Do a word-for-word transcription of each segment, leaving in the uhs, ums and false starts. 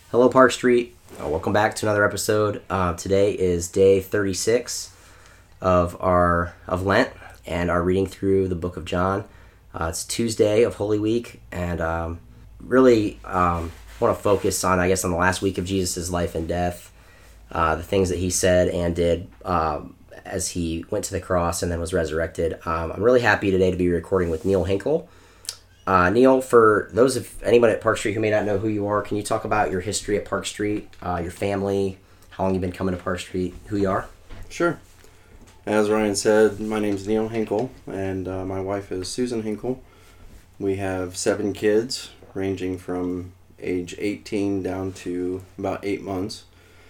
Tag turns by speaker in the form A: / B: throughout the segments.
A: Hello, Park Street. Uh, welcome back to another episode. Uh, today is day thirty-six of our of Lent, and our reading through the Book of John. Uh, it's Tuesday of Holy Week, and um, really um, want to focus on, I guess, on the last week of Jesus' life and death, uh, the things that he said and did um, as he went to the cross and then was resurrected. Um, I'm really happy today to be recording with Neil Hinkle. Uh, Neil, for those of anybody at Park Street who may not know who you are, can you talk about your history at Park Street, uh, your family, how long you've been coming to Park Street, who you are?
B: Sure. As Ryan said, my name's Neil Hinkle, and uh, my wife is Susan Hinkle. We have seven kids, ranging from age eighteen down to about eight months.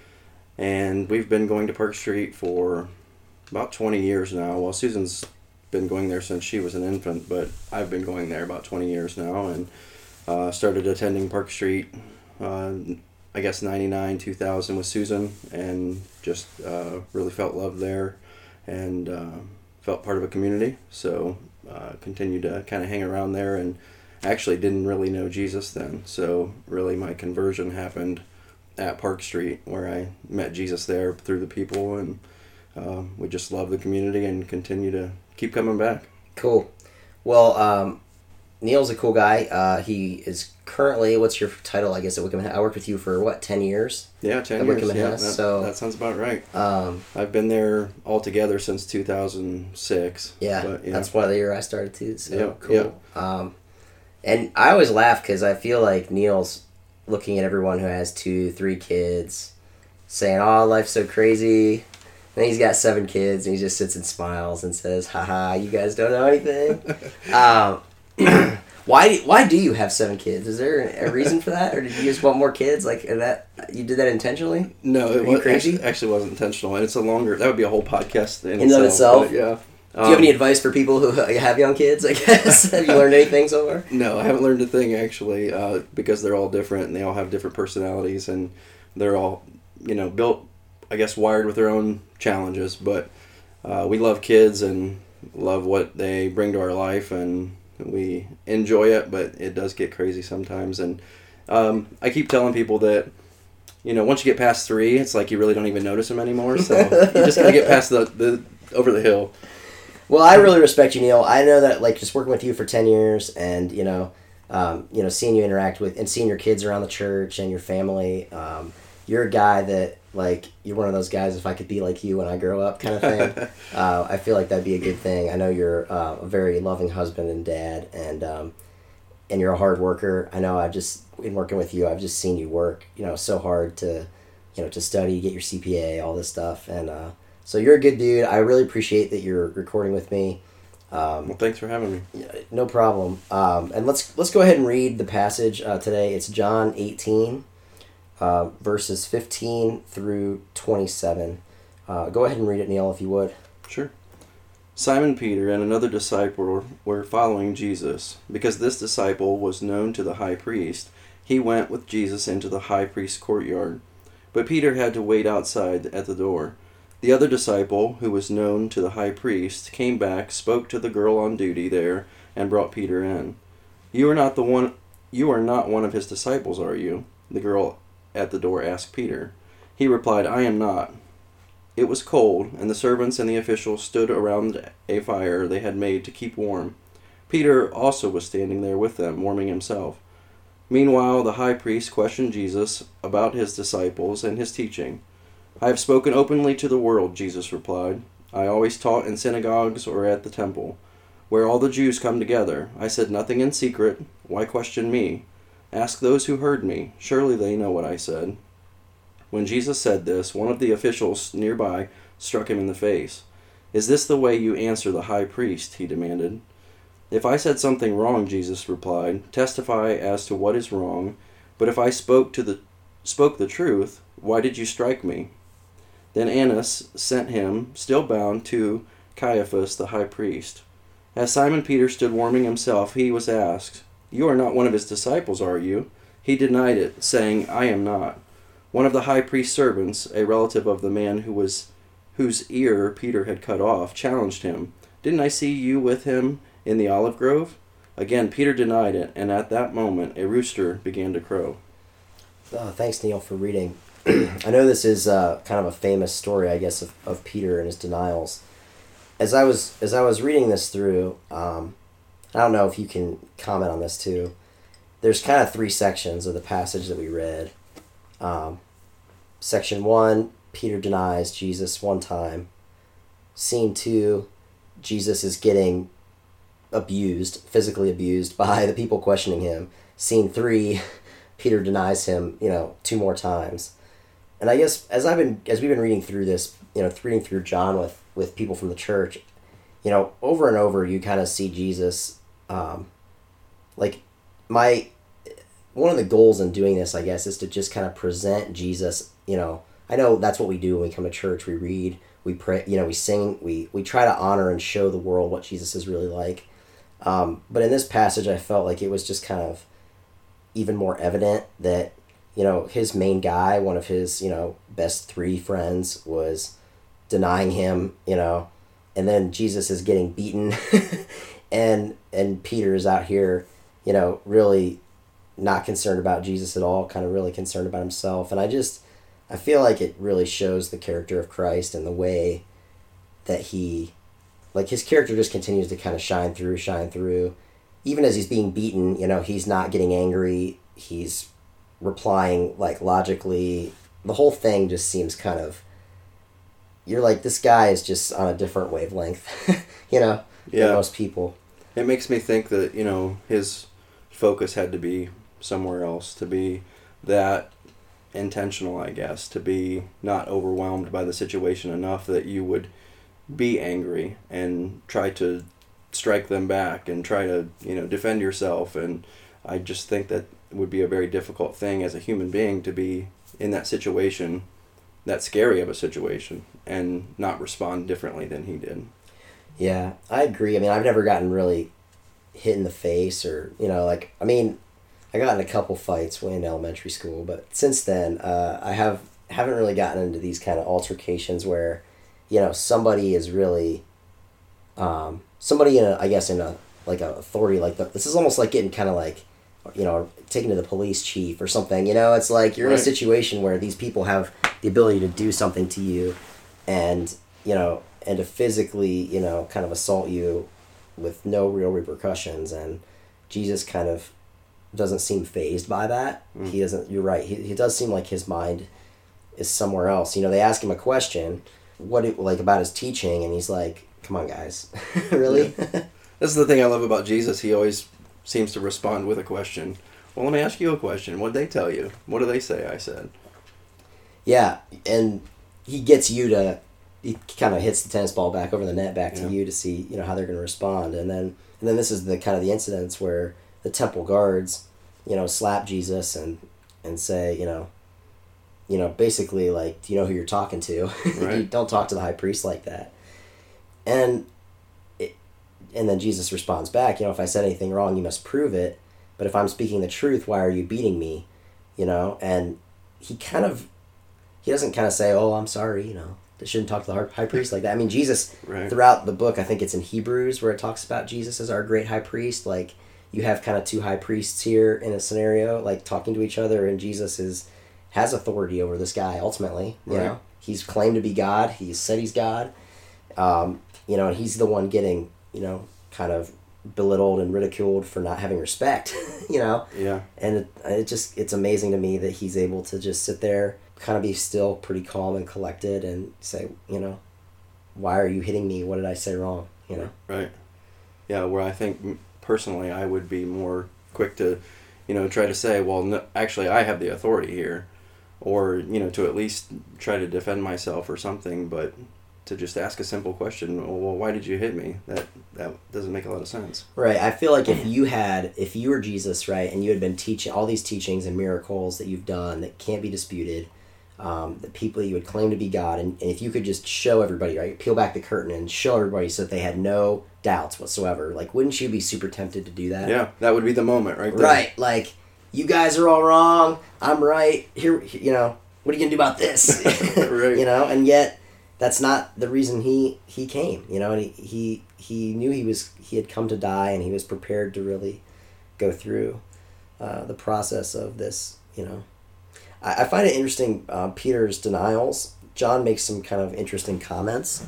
B: And we've been going to Park Street for about twenty years now. Well, Susan's been going there since she was an infant, but I've been going there about twenty years now, and uh, started attending Park Street, uh, I guess ninety-nine, two thousand with Susan, and just uh, really felt loved there, and uh, felt part of a community, so uh, continued to kind of hang around there, and actually didn't really know Jesus then, so really my conversion happened at Park Street, where I met Jesus there through the people, and uh, we just love the community and continue to keep coming back.
A: Cool. Well, um, Neil's a cool guy. Uh, he is currently, what's your title, I guess, at Wickham? I worked with you for, what, ten years?
B: Yeah, ten
A: at
B: years.
A: Wickham
B: Yeah,
A: House,
B: that,
A: so,
B: that sounds about right.
A: Um,
B: I've been there altogether since two thousand six.
A: Yeah,
B: but, yeah.
A: that's one of the year I started too, so
B: yeah,
A: cool.
B: Yeah.
A: Um, and I always laugh because I feel like Neil's looking at everyone who has two, three kids, saying, oh, life's so crazy. And he's got seven kids, and he just sits and smiles and says, haha, you guys don't know anything. um, why why do you have seven kids? Is there a reason for that? Or did you just want more kids? Like that, you did that intentionally?
B: No, it
A: Are you
B: was,
A: crazy?
B: Actually, actually wasn't intentional. And it's a longer, that would be a whole podcast in,
A: In and of itself?
B: But, yeah.
A: Do you have any advice for people who have young kids, I guess? Have you learned anything so far?
B: No, I haven't learned a thing, actually, uh, because they're all different, and they all have different personalities, and they're all, you know, built, I guess, wired with their own challenges, but uh, we love kids and love what they bring to our life, and we enjoy it, but it does get crazy sometimes, and um, I keep telling people that, you know, once you get past three, it's like you really don't even notice them anymore, so you just gotta get past the, the over the hill.
A: Well, I really respect you, Neil. I know that, like, just working with you for ten years and, you know, um, you know, seeing you interact with and seeing your kids around the church and your family, um, you're a guy that, like, you're one of those guys, if I could be like you when I grow up kind of thing. uh, I feel like that'd be a good thing. I know you're uh, a very loving husband and dad, and um, and you're a hard worker. I know I've just, in working with you, I've just seen you work, you know, so hard to, you know, to study, get your C P A, all this stuff, and uh, so you're a good dude. I really appreciate that you're recording with me. Um,
B: well, thanks for having me.
A: No problem. Um, and let's let's go ahead and read the passage uh, today. It's John eighteen. Uh, verses fifteen through twenty-seven. Uh, go ahead and read it, Neil, if you would.
B: Sure. Simon Peter and another disciple were following Jesus. Because this disciple was known to the high priest, he went with Jesus into the high priest's courtyard. But Peter had to wait outside at the door. The other disciple, who was known to the high priest, came back, spoke to the girl on duty there, and brought Peter in. You are not the one. You are not one of his disciples, are you? The girl at the door asked Peter. He replied, I am not. It was cold, and the servants and the officials stood around a fire they had made to keep warm. Peter also was standing there with them, warming himself. Meanwhile, the high priest questioned Jesus about his disciples and his teaching. I have spoken openly to the world, Jesus replied. I always taught in synagogues or at the temple, where all the Jews come together. I said nothing in secret. Why question me? Ask those who heard me. Surely they know what I said. When Jesus said this, one of the officials nearby struck him in the face. Is this the way you answer the high priest? He demanded. If I said something wrong, Jesus replied, testify as to what is wrong. But if I spoke to the spoke the truth, why did you strike me? Then Annas sent him, still bound, to Caiaphas the high priest. As Simon Peter stood warming himself, he was asked, You are not one of his disciples, are you? He denied it, saying, I am not. One of the high priest's servants, a relative of the man who was, whose ear Peter had cut off, challenged him. Didn't I see you with him in the olive grove? Again, Peter denied it, and at that moment a rooster began to crow.
A: Uh, thanks, Neil, for reading. I know this is uh, kind of a famous story, I guess, of, of Peter and his denials. As I was as I was reading this through, um, I don't know if you can comment on this too. There's kind of three sections of the passage that we read. Um, section one, Peter denies Jesus one time. Scene two, Jesus is getting abused, physically abused by the people questioning him. Scene three, Peter denies him, you know, two more times. And I guess as I've been as we've been reading through this, you know, reading through John with, with people from the church, you know, over and over you kind of see Jesus, um, like my one of the goals in doing this, I guess, is to just kind of present Jesus. You know, I know that's what we do when we come to church. We read, we pray, you know, we sing, we we try to honor and show the world what Jesus is really like. Um, but in this passage, I felt like it was just kind of even more evident that, you know, his main guy, one of his, you know, best three friends, was denying him, you know, and then Jesus is getting beaten and and Peter is out here, you know, really not concerned about Jesus at all, kind of really concerned about himself. And I just, I feel like it really shows the character of Christ and the way that he, like his character just continues to kind of shine through, shine through. Even as he's being beaten, you know, he's not getting angry. He's replying like logically. The whole thing just seems kind of, you're like, this guy is just on a different wavelength, you know,
B: yeah.
A: than most people.
B: It makes me think that, you know, his focus had to be somewhere else, to be that intentional, I guess, to be not overwhelmed by the situation enough that you would be angry and try to strike them back and try to, you know, defend yourself. And I just think that would be a very difficult thing as a human being to be in that situation, that scary of a situation, and not respond differently than he did.
A: Yeah, I agree. I mean, I've never gotten really hit in the face or, you know, like, I mean, I got in a couple fights way in elementary school, but since then, uh, I have, haven't really gotten into these kind of altercations where, you know, somebody is really, um, somebody in a, I guess in a, like a authority like that. This is almost like getting kind of like, you know, taken to the police chief or something, you know, it's like you're right. In a situation where these people have the ability to do something to you and, you know, and to physically, you know, kind of assault you with no real repercussions. And Jesus kind of doesn't seem fazed by that. Mm. He doesn't, you're right. He, he does seem like his mind is somewhere else. You know, they ask him a question, what it, like about his teaching, and he's like, come on guys, really?
B: Yeah. This is the thing I love about Jesus. He always seems to respond with a question. Well, let me ask you a question. What did they tell you? What do they say? I said.
A: Yeah, and he gets you to, he kind of hits the tennis ball back over the net back to yeah. you to see, you know, how they're going to respond. And then and then this is the kind of the incidents where the temple guards, you know, slap Jesus and and say, you know, you know, basically like, do you know who you're talking to? Right. You don't talk to the high priest like that. And it, and then Jesus responds back, you know, if I said anything wrong, you must prove it. But if I'm speaking the truth, why are you beating me? You know, and he kind of, he doesn't kind of say, oh, I'm sorry, you know, they shouldn't talk to the high priest like that. I mean, Jesus, right. Throughout the book, I think it's in Hebrews where it talks about Jesus as our great high priest. Like, you have kind of two high priests here in a scenario, like talking to each other, and Jesus is has authority over this guy ultimately. You right. know, he's claimed to be God. He's said he's God. Um, you know, and he's the one getting, you know, kind of belittled and ridiculed for not having respect. You know.
B: Yeah.
A: And it, it just it's amazing to me that he's able to just sit there, kind of be still, pretty calm and collected, and say, you know, why are you hitting me? What did I say wrong? You know.
B: Right. Yeah. Where I think. Personally, I would be more quick to, you know, try to say, well, no, actually, I have the authority here, or, you know, to at least try to defend myself or something, but to just ask a simple question, well, why did you hit me? That that doesn't make a lot of sense.
A: Right. I feel like if you had, if you were Jesus, right, and you had been teaching all these teachings and miracles that you've done that can't be disputed, um, the people you would claim to be God, and, and if you could just show everybody, right, peel back the curtain and show everybody so that they had no doubts whatsoever, like, wouldn't you be super tempted to do that?
B: Yeah, that would be the moment right there.
A: Right, like, you guys are all wrong, I'm right, here, you know, what are you going to do about this? Right. You know, and yet, that's not the reason he, he came, you know, and he, he, he knew he was, he had come to die, and he was prepared to really go through uh, the process of this, you know. I, I find it interesting, uh, Peter's denials. John makes some kind of interesting comments.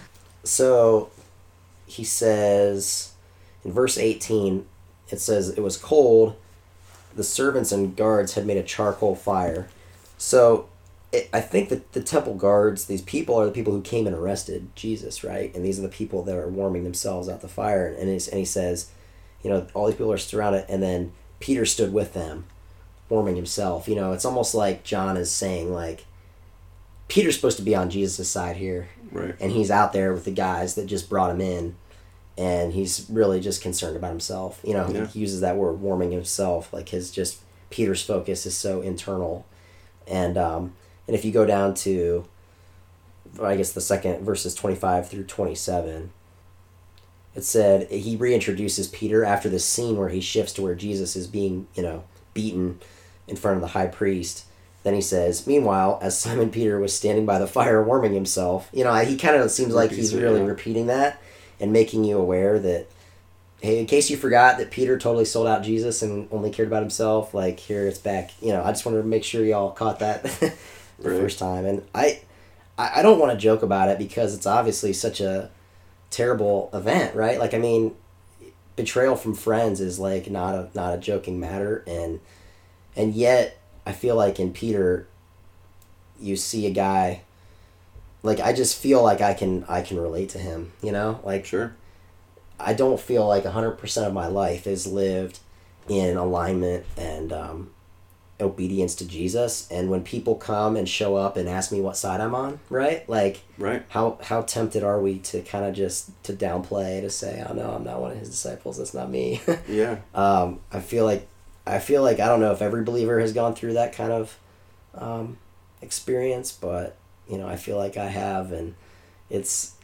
A: So he says in verse eighteen, it says, it was cold. The servants and guards had made a charcoal fire. So it, I think that the temple guards, these people are the people who came and arrested Jesus, right? And these are the people that are warming themselves at the fire. And, he's, and he says, you know, all these people are surrounded, and then Peter stood with them, warming himself. You know, it's almost like John is saying, like, Peter's supposed to be on Jesus' side here.
B: Right.
A: And he's out there with the guys that just brought him in. And he's really just concerned about himself. You know,
B: yeah.
A: he uses that word, warming himself. Like his just, Peter's focus is so internal. And um, and if you go down to, I guess the second, verses twenty-five through twenty-seven, it said, he reintroduces Peter after this scene where he shifts to where Jesus is being, you know, beaten in front of the high priest. Then he says, meanwhile, as Simon Peter was standing by the fire warming himself, you know, he kind of seems like he's really yeah. repeating that. And making you aware that, hey, in case you forgot that Peter totally sold out Jesus and only cared about himself, like, here it's back. You know, I just wanted to make sure y'all caught that the right. first time. And I I don't want to joke about it because it's obviously such a terrible event, right? Like, I mean, betrayal from friends is, like, not a not a joking matter. And and yet, I feel like in Peter, you see a guy... Like, I just feel like I can I can relate to him, you know? Like,
B: sure.
A: I don't feel like one hundred percent of my life is lived in alignment and um, obedience to Jesus. And when people come and show up and ask me what side I'm on, right? Like,
B: right.
A: how how tempted are we to kind of just to downplay, to say, oh, no, I'm not one of his disciples. That's not me.
B: yeah.
A: Um, I feel like, I feel like, I don't know if every believer has gone through that kind of um, experience, but... You know, I feel like I have, and it's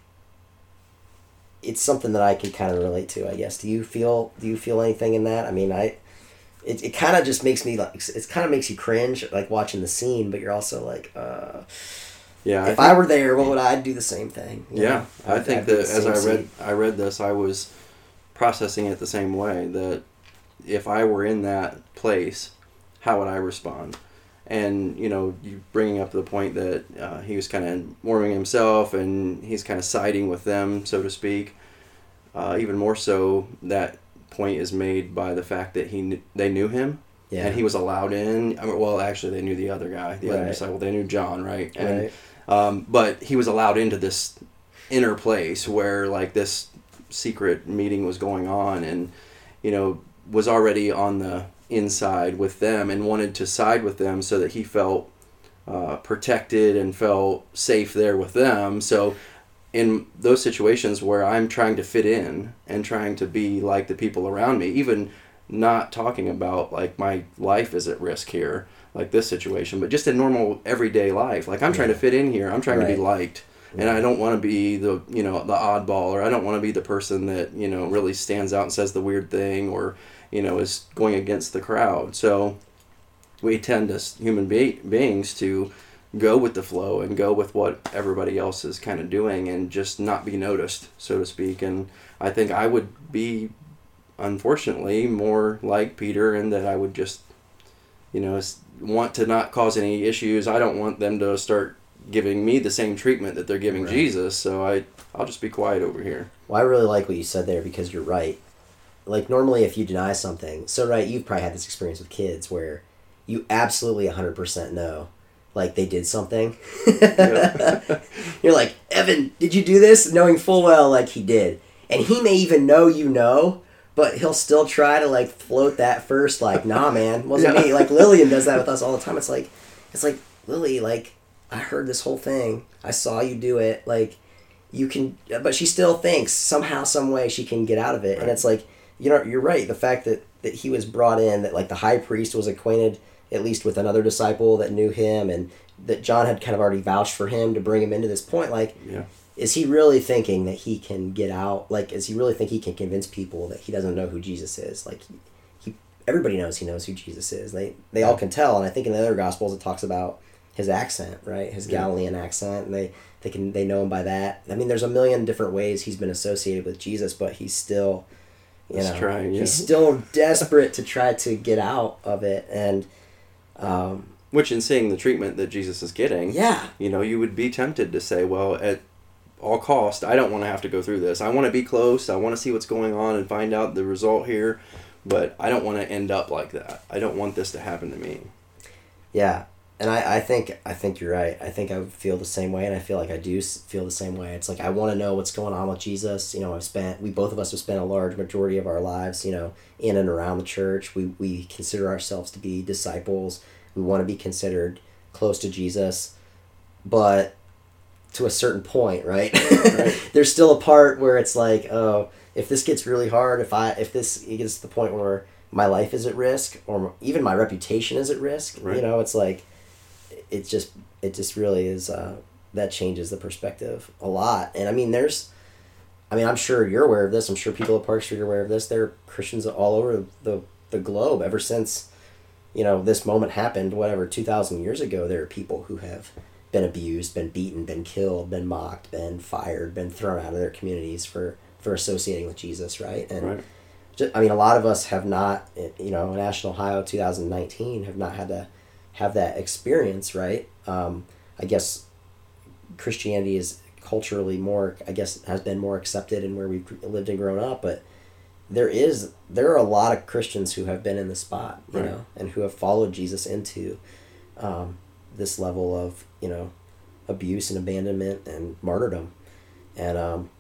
A: it's something that I can kind of relate to, I guess. Do you feel do you feel anything in that? I mean, I it it kind of just makes me like it kind of makes you cringe, like watching the scene, but you're also like, uh,
B: yeah.
A: If
B: I,
A: I were there, what would I do the same thing? You
B: yeah,
A: know?
B: I I'd, think I'd that as I read scene. I read this, I was processing it the same way. That if I were in that place, how would I respond? And, you know, you bringing up the point that uh, he was kind of warming himself and he's kind of siding with them, so to speak. Uh, even more so, that point is made by the fact that he kn- they knew him yeah. and he was allowed in. I mean, well, actually, they knew the other guy, the right. other disciple. They knew John, right? And,
A: right.
B: Um, but he was allowed into this inner place where, like, this secret meeting was going on and, you know, was already on the... inside with them and wanted to side with them so that he felt uh, protected and felt safe there with them. So in those situations where I'm trying to fit in and trying to be like the people around me, even not talking about like my life is at risk here, like this situation, but just in normal everyday life, like I'm trying to fit in here, I'm trying right. to be liked. And I don't want to be the, you know, the oddball, or I don't want to be the person that, you know, really stands out and says the weird thing, or, you know, is going against the crowd. So we tend as human be- beings to go with the flow and go with what everybody else is kind of doing and just not be noticed, so to speak. And I think I would be, unfortunately, more like Peter in that I would just, you know, want to not cause any issues. I don't want them to start giving me the same treatment that they're giving right. Jesus, so I, I'll just be quiet over here.
A: Well, I really like what you said there because you're right. Like, normally if you deny something, so right, you've probably had this experience with kids where you absolutely one hundred percent know, like, they did something. You're like, Evan, did you do this? Knowing full well, like, he did. And he may even know you know, but he'll still try to, like, float that first, like, nah, man, wasn't yeah. me. Like, Lillian does that with us all the time. It's like, it's like, Lily, like, I heard this whole thing. I saw you do it. Like, you can, but she still thinks somehow, some way she can get out of it. Right. And it's like, you know, you're right. The fact that, that he was brought in, that like the high priest was acquainted at least with another disciple that knew him, and that John had kind of already vouched for him to bring him into this point. Like,
B: yeah.
A: is he really thinking that he can get out? Like, does he really think he can convince people that he doesn't know who Jesus is? Like, he, he everybody knows he knows who Jesus is. They they all can tell. And I think in the other Gospels it talks about his accent, right? His Galilean yeah. accent, and they, they can they know him by that. I mean, there's a million different ways he's been associated with Jesus, but he's still, you
B: Let's
A: know,
B: try, yeah.
A: he's still desperate to try to get out of it. And um,
B: Which, in seeing the treatment that Jesus is getting,
A: yeah,
B: you know, you would be tempted to say, well, at all cost, I don't want to have to go through this. I want to be close. I want to see what's going on and find out the result here, but I don't want to end up like that. I don't want this to happen to me.
A: Yeah, and I, I think I think you're right. I think I would feel the same way, and I feel like I do feel the same way. It's like I want to know what's going on with Jesus. You know, I've spent we both of us have spent a large majority of our lives, you know, in and around the church. We we consider ourselves to be disciples. We want to be considered close to Jesus, but to a certain point, right? Right. There's still a part where it's like, oh, if this gets really hard, if I if this gets to the point where my life is at risk, or even my reputation is at risk, right. You know, it's like, it just it just really is. Uh, that changes the perspective a lot. And I mean, there's, I mean, I'm sure you're aware of this. I'm sure people at Park Street are aware of this. There are Christians all over the the globe ever since, you know, this moment happened, whatever, two thousand years ago. There are people who have been abused, been beaten, been killed, been mocked, been fired, been thrown out of their communities for, for associating with Jesus, right? And
B: right.
A: Just, I mean, a lot of us have not, you know, National Ohio two thousand nineteen have not had to have that experience, right? Um, I guess Christianity is culturally more, I guess, has been more accepted in where we've lived and grown up, but there is there are a lot of Christians who have been in the spot, you right. know, and who have followed Jesus into um, this level of, you know, abuse and abandonment and martyrdom. And um,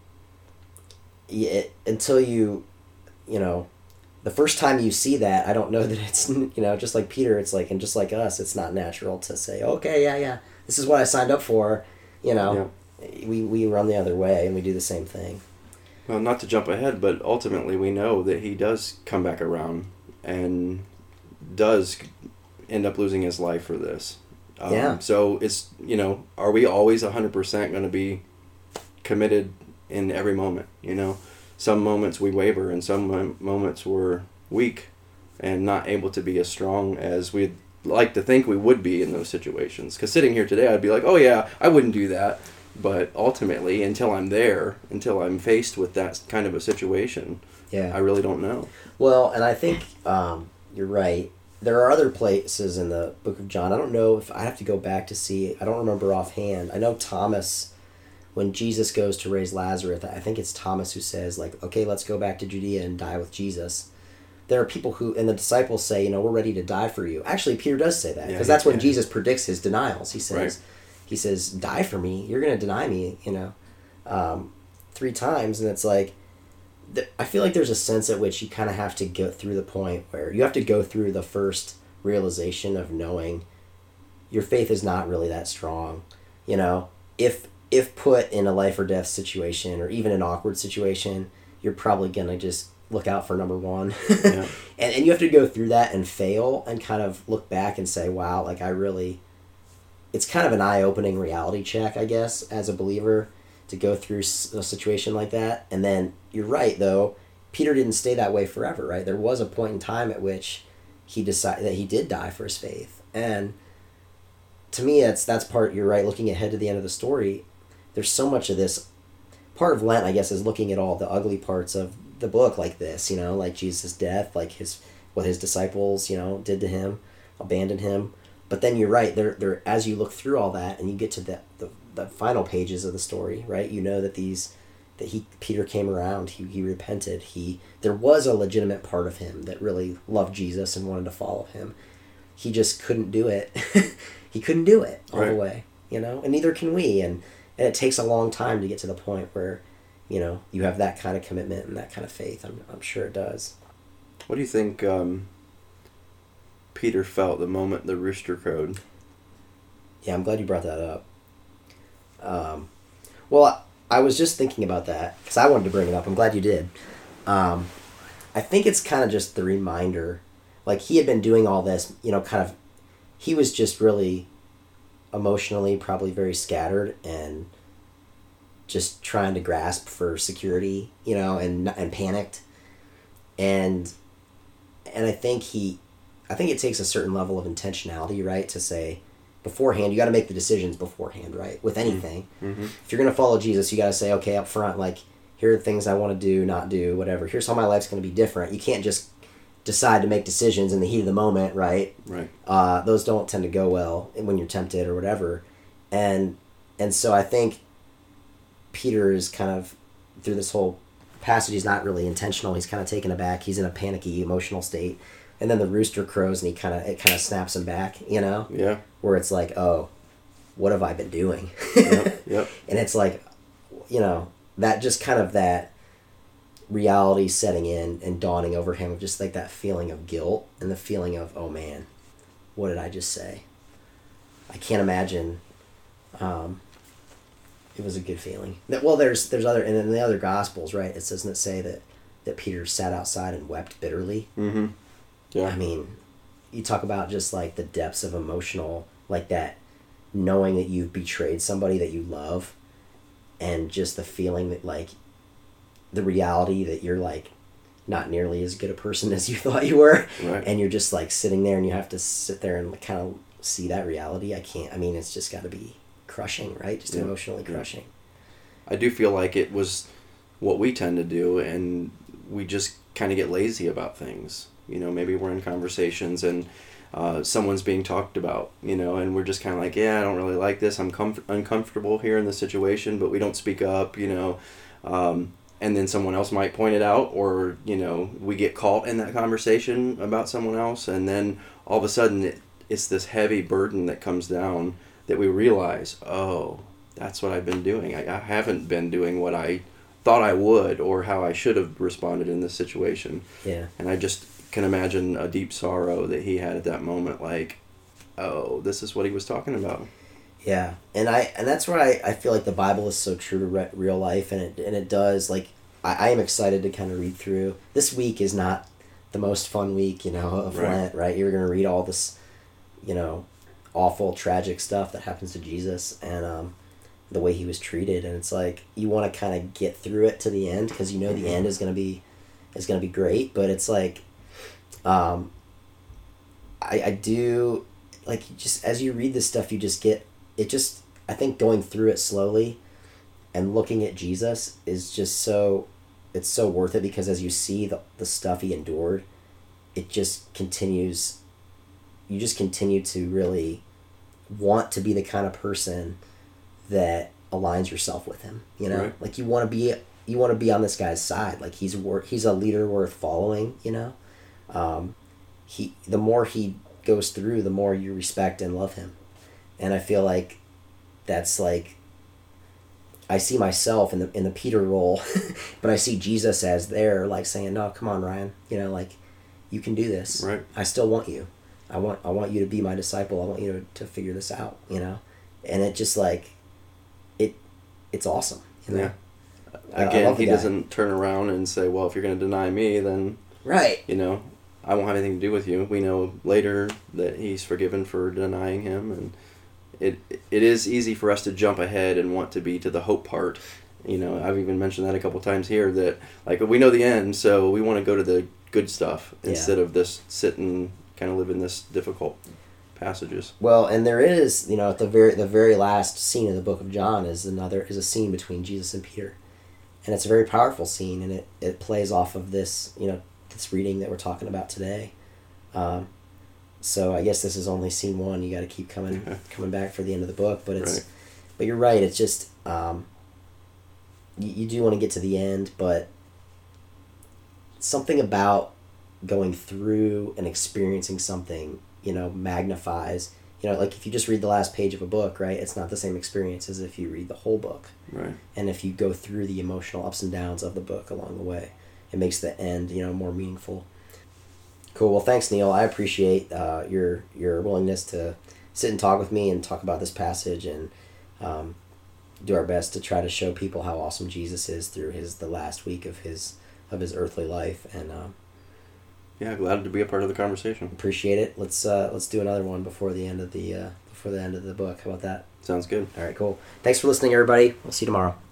A: it, until you, you know, the first time you see that, I don't know that it's, you know, just like Peter, it's like, and just like us, it's not natural to say, okay, yeah, yeah, this is what I signed up for, you know. Yeah. We, we run the other way and we do the same thing.
B: Well, not to jump ahead, but ultimately we know that he does come back around and does end up losing his life for this. Um,
A: yeah.
B: So it's, you know, are we always one hundred percent going to be committed in every moment, you know? Some moments we waver and some moments we're weak and not able to be as strong as we'd like to think we would be in those situations. Because sitting here today, I'd be like, oh yeah, I wouldn't do that. But ultimately, until I'm there, until I'm faced with that kind of a situation,
A: yeah,
B: I really don't know.
A: Well, and I think um, you're right. There are other places in the book of John. I don't know if I have to go back to see. I don't remember offhand. I know Thomas, when Jesus goes to raise Lazarus, I think it's Thomas who says, like, okay, let's go back to Judea and die with Jesus. There are people who, and the disciples say, you know, we're ready to die for you. Actually, Peter does say that, because yeah, that's when yeah. Jesus predicts his denials. He says, right. he says, die for me. You're going to deny me, you know, um, three times. And it's like, th- I feel like there's a sense at which you kind of have to go through the point where you have to go through the first realization of knowing your faith is not really that strong. You know, if if put in a life or death situation or even an awkward situation, you're probably going to just look out for number one. Yeah. and, and you have to go through that and fail and kind of look back and say, wow, like I really, it's kind of an eye-opening reality check, I guess, as a believer to go through a situation like that. And then you're right, though, Peter didn't stay that way forever, right? There was a point in time at which he decided that he did die for his faith. And to me, that's, that's part, you're right, looking ahead to the end of the story, there's so much of this. Part of Lent, I guess, is looking at all the ugly parts of the book like this, you know, like Jesus' death, like his what his disciples, you know, did to him, abandoned him. But then you're right, there there as you look through all that and you get to the, the the final pages of the story, right? You know that these that he Peter came around, he he repented, he there was a legitimate part of him that really loved Jesus and wanted to follow him. He just couldn't do it. He couldn't do it all right. the way, you know, and neither can we. And and it takes a long time to get to the point where, you know, you have that kind of commitment and that kind of faith. I'm I'm sure it does.
B: What do you think um, Peter felt the moment the rooster crowed?
A: Yeah, I'm glad you brought that up. Um, well, I, I was just thinking about that because I wanted to bring it up. I'm glad you did. Um, I think it's kind of just the reminder, like he had been doing all this, you know, kind of, he was just really emotionally probably very scattered and just trying to grasp for security, you know, and and panicked. And and I think he, I think it takes a certain level of intentionality, right, to say beforehand, you got to make the decisions beforehand, right, with anything. Mm-hmm. If you're going to follow Jesus, you got to say, okay, up front, like, here are the things I want to do, not do, whatever. Here's how my life's going to be different. You can't just decide to make decisions in the heat of the moment, right?
B: Right.
A: Uh, those don't tend to go well when you're tempted or whatever. And and so I think Peter is kind of, through this whole passage, he's not really intentional. He's kind of taken aback. He's in a panicky, emotional state. And then the rooster crows and he kind of, it kind of snaps him back, you know?
B: Yeah.
A: Where it's like, oh, what have I been doing?
B: Yep. Yep.
A: And it's like, you know, that just kind of that reality setting in and dawning over him, just like that feeling of guilt and the feeling of, oh man, what did I just say? I can't imagine. Um, it was a good feeling. That, well, there's there's other, and in the other Gospels, right? It doesn't it say that that Peter sat outside and wept bitterly.
B: Mm-hmm. Yeah.
A: I mean, you talk about just like the depths of emotional, like that, knowing that you've betrayed somebody that you love, and just the feeling that like, the reality that you're like not nearly as good a person as you thought you were.
B: Right.
A: And you're just like sitting there and you have to sit there and kind of see that reality. I can't, I mean, it's just got to be crushing, right? Just
B: yeah.
A: emotionally
B: yeah.
A: crushing.
B: I do feel like it was what we tend to do, and we just kind of get lazy about things. You know, maybe we're in conversations and uh, someone's being talked about, you know, and we're just kind of like, yeah, I don't really like this. I'm comf- uncomfortable here in this situation, but we don't speak up, you know. Um, and then someone else might point it out, or, you know, we get caught in that conversation about someone else, and then all of a sudden it, it's this heavy burden that comes down that we realize, oh, that's what I've been doing. I, I haven't been doing what I thought I would or how I should have responded in this situation.
A: Yeah.
B: And I just can imagine a deep sorrow that he had at that moment, like, oh, this is what he was talking about.
A: Yeah, and I and that's where I, I feel like the Bible is so true to re- real life, and it and it does, like, I, I am excited to kind of read through. This week is not the most fun week, you know, of
B: Right.
A: Lent, right? You're going to read all this, you know, awful, tragic stuff that happens to Jesus, and um, the way he was treated, and it's like, you want to kind of get through it to the end, because you know the end is going to be is going to be great, but it's like, um, I, I do, like, just as you read this stuff, you just get, it just, I think going through it slowly and looking at Jesus is just so, it's so worth it, because as you see the, the stuff he endured, it just continues, you just continue to really want to be the kind of person that aligns yourself with him, you know?
B: Right.
A: Like, you want to be, you want to be on this guy's side. Like, he's wor- he's a leader worth following, you know? Um, he, the more he goes through, the more you respect and love him. And I feel like that's like, I see myself in the in the Peter role, but I see Jesus as there, like saying, "No, come on, Ryan. You know, like, you can do this.
B: Right.
A: I still want you. I want I want you to be my disciple. I want you to, to figure this out. You know." And it just like, it, it's awesome. You know?
B: Yeah.
A: I- I
B: Again,
A: love the
B: he
A: guy.
B: doesn't turn around and say, well, if you're going to deny me, then,
A: Right.
B: you know, I won't have anything to do with you. We know later that he's forgiven for denying him, and it it is easy for us to jump ahead and want to be to the hope part. You know, I've even mentioned that a couple times here, that, like, we know the end, so we want to go to the good stuff
A: Yeah.
B: instead of this sit and kind of live in this difficult passages.
A: Well, and there is, you know, at the very the very last scene of the book of John is another is a scene between Jesus and Peter, and it's a very powerful scene, and it, it plays off of this, you know, this reading that we're talking about today. Um, so I guess this is only scene one. You got to keep coming
B: Yeah.
A: coming back for the end of the book, but it's,
B: Right.
A: but you're right. It's just um, you, you do want to get to the end, but something about going through and experiencing something, you know, magnifies, you know, like if you just read the last page of a book, right, it's not the same experience as if you read the whole book.
B: Right.
A: And if you go through the emotional ups and downs of the book along the way, it makes the end, you know, more meaningful. Cool. Well, thanks, Neil. I appreciate uh, your your willingness to sit and talk with me and talk about this passage, and um, do our best to try to show people how awesome Jesus is through his the last week of his of his earthly life. And um,
B: Yeah, glad to be a part of the conversation.
A: appreciate it. Let's uh, let's do another one before the end of the uh, before the end of the book. How about that?
B: Sounds good.
A: All right, cool. Thanks for listening, everybody. We'll see you tomorrow.